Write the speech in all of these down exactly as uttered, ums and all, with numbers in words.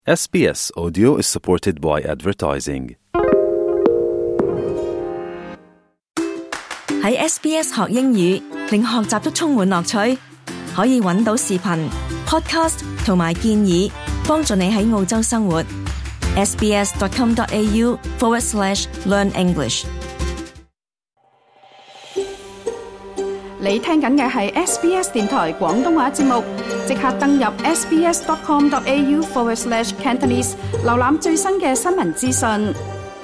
S B S Audio is supported by advertising. 喺 S B S 學英語，令學習都充滿樂趣。可以揾到視頻、podcast 同埋建議，幫助你喺澳洲生活。sbs.com.au forward slash learn English。 你聽緊嘅係 S B S 電台廣東話節目，即刻登入 sbs.com.au forward slash Cantonese， 瀏覽最新嘅新聞資訊。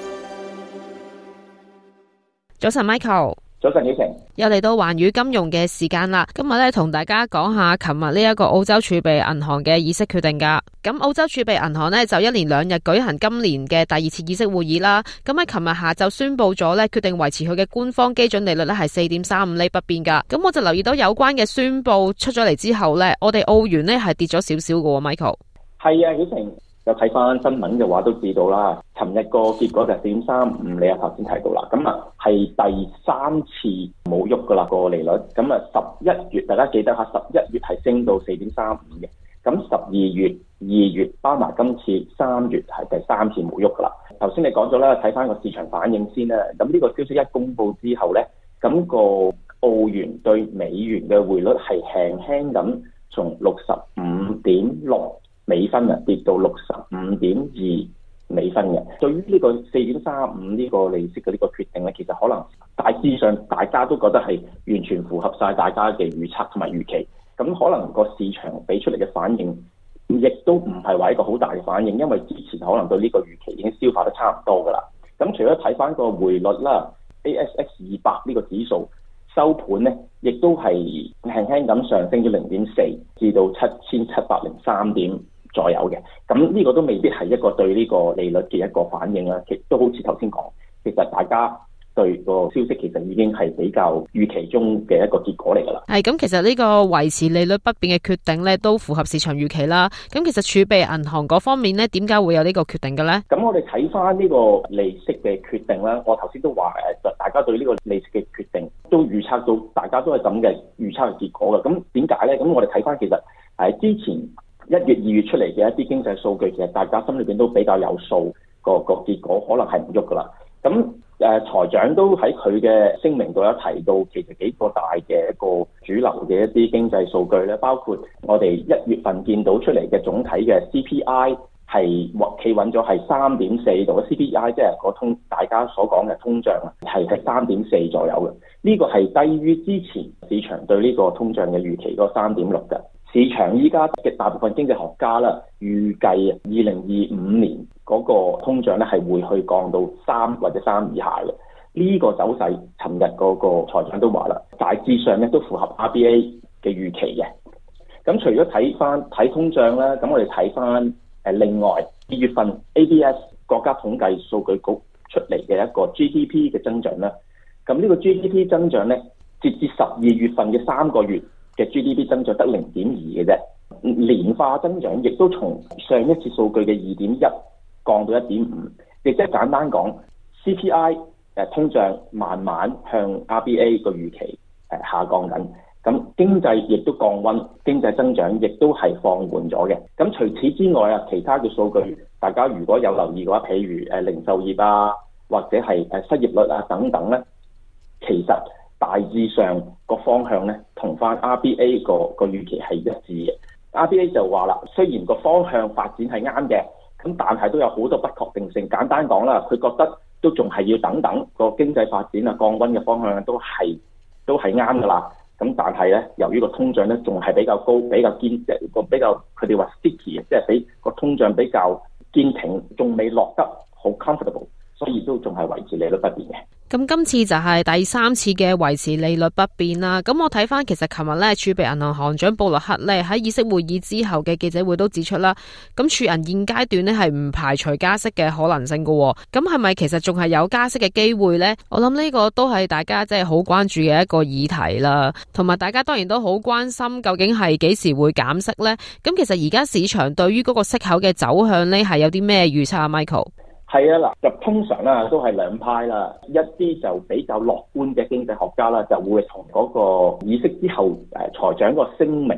早晨 Michael， 早晨，小晴， 又嚟到環宇金融嘅時間啦。今日咧同大家講下琴日呢一個澳洲儲備銀行嘅議息決定噶。咁澳洲儲備銀行呢，就一連兩日舉行今年嘅第二次議息會議啦。咁喺琴日下晝宣布咗咧，決定維持佢嘅官方基準利率咧係四點三五厘不變噶。咁我就留意到有關嘅宣布出咗嚟之後咧，我哋澳元咧係跌咗少少嘅。Michael， 係啊，小晴。有睇翻新聞嘅話都知道啦，尋日個結果就係四點三五，你啊頭先提到啦，咁啊係第三次冇喐噶啦個利率，咁啊十一月大家記得下，十一月係升到四點三五嘅，咁十二月、二月包埋今次三月係第三次冇喐噶啦。頭先你講咗啦，睇翻個市場反應先啦，咁呢個消息一公佈之後咧，咁個澳元對美元嘅匯率係輕輕咁從六十五點六美分啊，跌到六十五點二美分嘅。對於呢個四點三五呢個利息嘅呢個決定咧，其實可能大致上大家都覺得係完全符合晒大家嘅預測同埋預期。咁可能個市場俾出嚟嘅反應，亦都唔係話一個好大嘅反應，因為之前可能對呢個預期已經消化得差唔多噶啦。咁除咗睇翻個匯率啦 ，A S X 二百呢個指數收盤咧，亦都係輕輕咁上升咗零點四，至到七千七百零三點左右嘅，咁呢個都未必係一個對呢個利率嘅一個反應啦。其實都好似頭先講，其實大家對個消息其實已經係比較預期中嘅一個結果嚟㗎啦。係咁，其實呢個維持利率不變嘅決定咧，都符合市場預期啦。咁其實儲備銀行嗰方面咧，點解會有呢個決定嘅咧？咁我哋睇翻呢個利息嘅決定啦，我頭先都話誒，大家對呢個利息嘅決定都預測到，大家都係咁嘅預測嘅結果嘅。咁點解咧？咁我哋睇翻其實誒之前一月、二月出嚟嘅一啲經濟數據，其實大家心裏邊都比較有數，個個結果可能係唔喐噶啦。咁誒、呃、財長都喺佢嘅聲明度有提到，其實幾個大嘅一個主流嘅一啲經濟數據咧，包括我哋一月份見到出嚟嘅總體嘅 C P I 係企穩咗係三點四度嘅 C P I， 即係個通大家所講嘅通脹啊，係係三點四左右嘅。呢、這個係低於之前市場對呢個通脹嘅預期嗰三點六嘅。市場依家嘅大部分經濟學家啦，預計啊，二零二五年嗰個通脹咧係會去降到三或者三以下嘅。呢、這個走勢，尋日嗰個財長都話啦，大致上咧都符合 R B A 嘅預期嘅。咁除咗睇翻睇通脹啦，咁我哋睇翻誒另外二月份 A B S 國家統計數據局出嚟嘅一個 G D P 嘅增長啦。咁呢個 G D P 增長咧，截至十二月份嘅三個月嘅 G D P 增長得零點二嘅啫，年化增長亦都從上一次數據嘅二點一降到一點五，亦即係簡單講 C P I 誒通脹慢慢向 R B A 個預期誒下降緊，咁經濟亦都降溫，經濟增長亦都係放緩咗嘅。咁除此之外啊，其他嘅數據大家如果有留意嘅話，譬如誒零售業啊，或者係誒失業率啊等等咧，其實大致上個方向咧，同翻 R B A 個個預期係一致嘅。R B A 就話啦，雖然個方向發展係啱嘅，咁但係都有好多不確定性。簡單講啦，佢覺得都仲係要等等個經濟發展啊，降溫嘅方向都係都係啱噶啦。咁但係咧，由於個通脹咧仲係比較高，比較堅，即係個比較佢哋話 sticky 即係比個通脹比較堅挺，仲未落得好 comfortable， 所以都仲係維持利率不變嘅。咁今次就係第三次嘅維持利率不變啦。咁我睇翻其實琴日咧，儲備銀行行長布洛克咧喺議息會議之後嘅記者會都指出啦，咁儲銀現階段咧係唔排除加息嘅可能性噶。咁係咪其實仲係有加息嘅機會咧？我諗呢個都係大家即係好關注嘅一個議題啦。同埋大家當然都好關心究竟係幾時會減息咧？咁其實而家市場對於嗰個息口嘅走向咧係有啲咩預測啊 ，Michael？係啊，嗱，就通常啦，都係兩派啦。一啲就比較樂觀嘅經濟學家啦，就會從嗰個議息之後誒財長個聲明咧，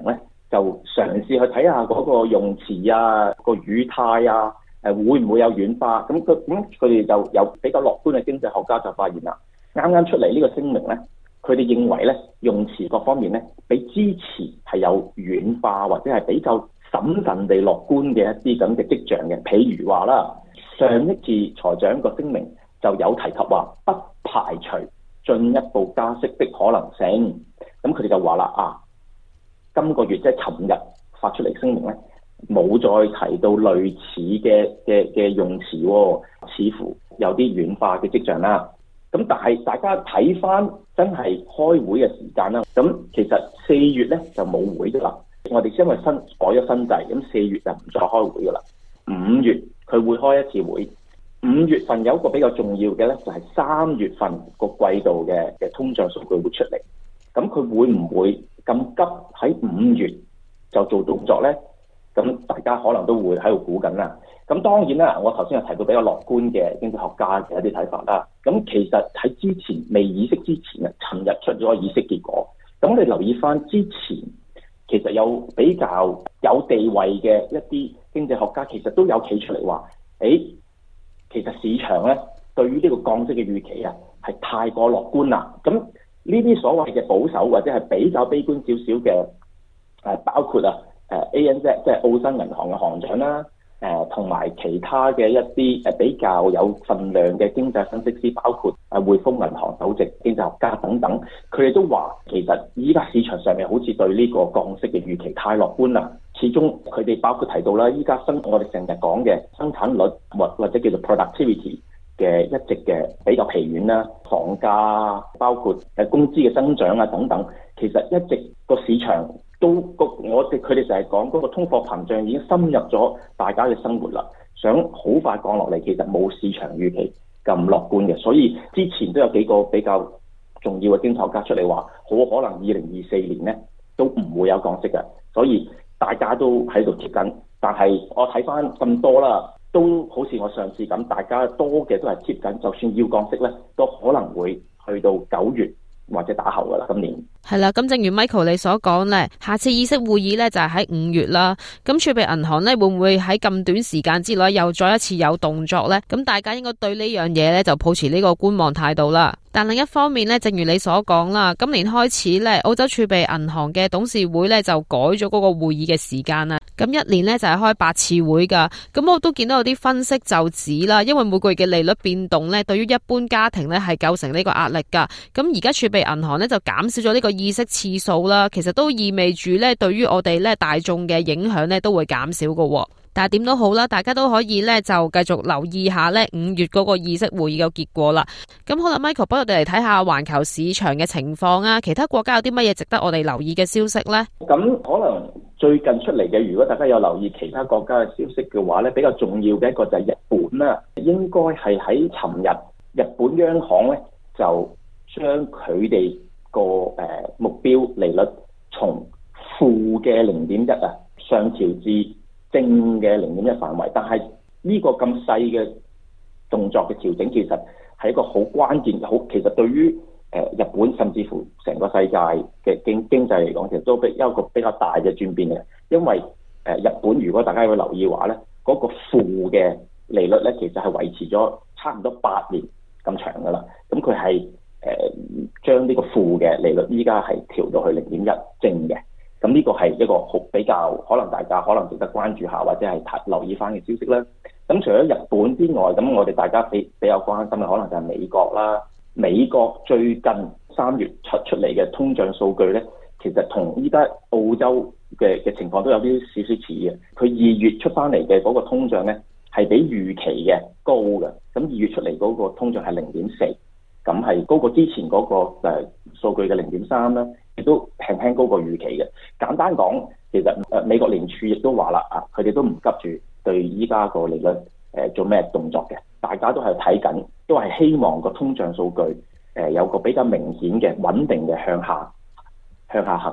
就嘗試去睇下嗰個用詞啊、個語態啊，誒會唔會有軟化？咁佢咁佢哋就有比較樂觀嘅經濟學家就發現啦，啱啱出嚟呢個聲明咧，佢哋認為咧用詞各方面咧比之前係有軟化或者係比較審慎地樂觀嘅一啲咁嘅跡象嘅。譬如話啦，上一次財長個聲明就有提及話不排除進一步加息的可能性。咁佢哋就話啦啊，今個月即係尋日發出嚟聲明咧，冇再提到類似嘅嘅嘅用詞喎，似乎有啲軟化嘅跡象啦。咁但係大家睇翻真係開會嘅時間啦，咁其實四月咧就冇會噶啦。我哋因為新改咗新制，咁四月就唔再開會噶啦。五月佢會開一次會。五月份有一個比較重要嘅咧，就係三月份個季度嘅嘅通脹數據會出嚟。咁佢會唔會咁急喺五月就做動作呢？咁大家可能都會喺度估緊啦。咁當然啦，我頭先有提到比較樂觀嘅經濟學家嘅一啲睇法啦。咁其實喺之前未議息之前啊，尋日出咗議息結果。咁我哋留意翻之前，其實有比較有地位嘅一啲經濟學家，其實都有企出嚟話，誒，其實市場咧對於呢個降息嘅預期啊，係太過樂觀啦。咁呢啲所謂嘅保守或者係比較悲觀少少嘅，誒包括啊誒 A N Z 即係澳新銀行嘅行長啦，誒同埋其他嘅一啲誒比較有份量嘅經濟分析師，包括誒匯豐銀行首席經濟學家等等，佢哋都話其實依家市場上面好似對呢個降息嘅預期太樂觀啦。始終佢哋包括提到啦，依家生我哋成日講嘅生產率或或者叫做 productivity。嘅一直嘅比較疲軟啦，房價包括誒工資嘅增長啊等等，其實一直個市場都個我哋佢哋就係講嗰個通貨膨脹已經深入咗大家嘅生活啦，想好快降落嚟，其實冇市場預期咁樂觀嘅，所以之前都有幾個比較重要嘅經濟學家出嚟話，好可能二零二四年咧都唔會有降息嘅，所以大家都喺度貼緊，但係我睇翻咁多啦。都好似我上次咁，大家多嘅都係貼緊，就算要降息咧，都可能會去到九月或者打後噶啦。今年係啦，咁正如 Michael 你所講咧，下次議息會議咧就係喺五月啦。咁儲備銀行咧會唔會喺咁短時間之內又再一次有動作咧？咁大家應該對呢樣嘢咧就抱持呢個觀望態度啦。但另一方面咧，正如你所講啦，今年開始咧，澳洲儲備銀行嘅董事會咧就改咗嗰個會議嘅時間啦。咁一年咧就係開八次會噶，咁我都見到有啲分析就指啦，因為每個月嘅利率變動咧，對於一般家庭咧係構成呢個壓力噶。咁而家儲備銀行咧就減少咗呢個議息次數啦，其實都意味住咧對於我哋咧大眾嘅影響咧都會減少噶。但係點都好啦，大家都可以咧就繼續留意下咧五月嗰個議息會議嘅結果啦。咁好啦 ，Michael，幫我哋嚟睇下環球市場嘅情況啊，其他國家有啲乜嘢值得我哋留意嘅消息咧？ 咁可能最近出嚟嘅，如果大家有留意其他國家嘅消息嘅話咧，比較重要嘅一個就係日本啦，應該係喺尋日，日本央行咧就將佢哋個誒目標利率從負嘅零點一啊上調至正嘅零點一範圍，但係呢個咁細嘅動作嘅調整，其實係一個好關鍵嘅，好其實對於誒日本甚至乎成個世界嘅經經濟嚟講，其實都比有一個比較大嘅轉變嘅。因為誒日本如果大家有留意嘅話咧，嗰、那個負嘅利率咧，其實係維持咗差唔多八年咁長噶啦。咁佢係誒將呢個負嘅利率依家係調到去零點一正嘅。咁呢個係一個好比較可能大家可能值得關注下或者係留意翻嘅消息啦。咁除咗日本之外，咁我哋大家比比較關心嘅可能就係美國啦。美國最近三月出出嚟嘅通脹數據咧，其實同依家澳洲嘅嘅情況都有啲少少似嘅。佢二月出翻嚟嘅嗰個通脹咧係比預期嘅高嘅。咁二月出嚟嗰個通脹係零點四，咁係高過之前嗰個誒數據嘅零點三啦。亦都輕輕高過預期嘅。簡單講，其實誒美國聯儲亦都話啦，啊佢哋都唔急住對依家個利率誒、呃、做咩動作嘅。大家都係睇緊，都係希望個通脹數據誒、呃、有個比較明顯嘅穩定嘅向下向下行，而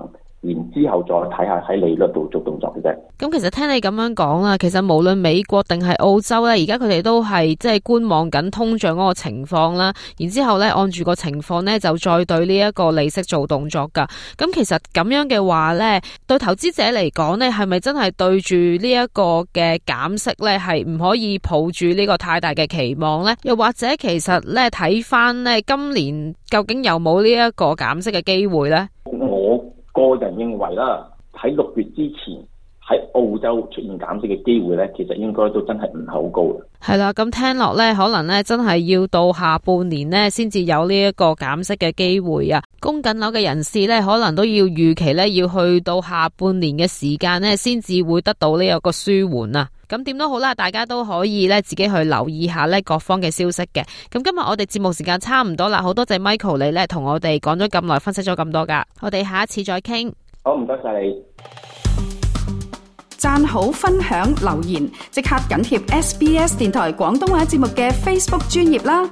然之後再睇下喺利率度做動作嘅啫。 咁其實聽你咁樣講啦，其實無論美國定係澳洲咧，而家佢哋都係即係觀望緊通脹嗰個情況啦。然之後咧，按住個情況咧，就再對呢一個利息做動作噶。咁其實咁樣嘅話咧，對投資者嚟講咧，係咪真係對住呢一個嘅減息咧，係唔可以抱住呢個太大嘅期望咧？又或者其實咧睇翻咧今年究竟有冇呢一個減息嘅機會咧？ 我個人認為啦，喺六月之前喺澳洲出現減息嘅機會咧，其實應該都真係唔係好高嘅。 係啦，咁聽落咧，可能咧真係要到下半年咧，先至有呢一個減息嘅機會啊。供緊樓嘅人士咧，可能都要預期咧，要去到下半年嘅時間咧，先至會得到呢一個舒緩啊。咁點都好啦，大家都可以咧自己去留意下咧各方嘅消息嘅。咁今日我哋節目時間差唔多啦，好多謝 Michael 你咧同我哋講咗咁耐，分析咗咁多噶。我哋下一次再傾。 好，唔該晒你。 讚好、分享、留言，即刻緊貼 S B S 電台廣東話節目嘅 Facebook 專頁啦。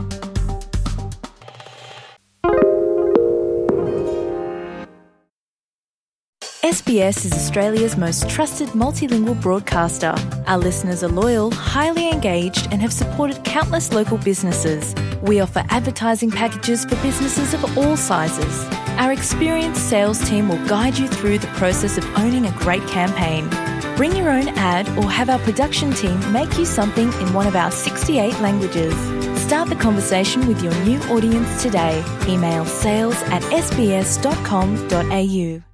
S B S is Australia's most trusted multilingual broadcaster. Our listeners are loyal, highly engaged, and have supported countless local businesses. We offer advertising packages for businesses of all sizes. Our experienced sales team will guide you through the process of owning a great campaign. Bring your own ad or have our production team make you something in one of our sixty-eight languages. Start the conversation with your new audience today. Email sales at s b s dot com dot a u.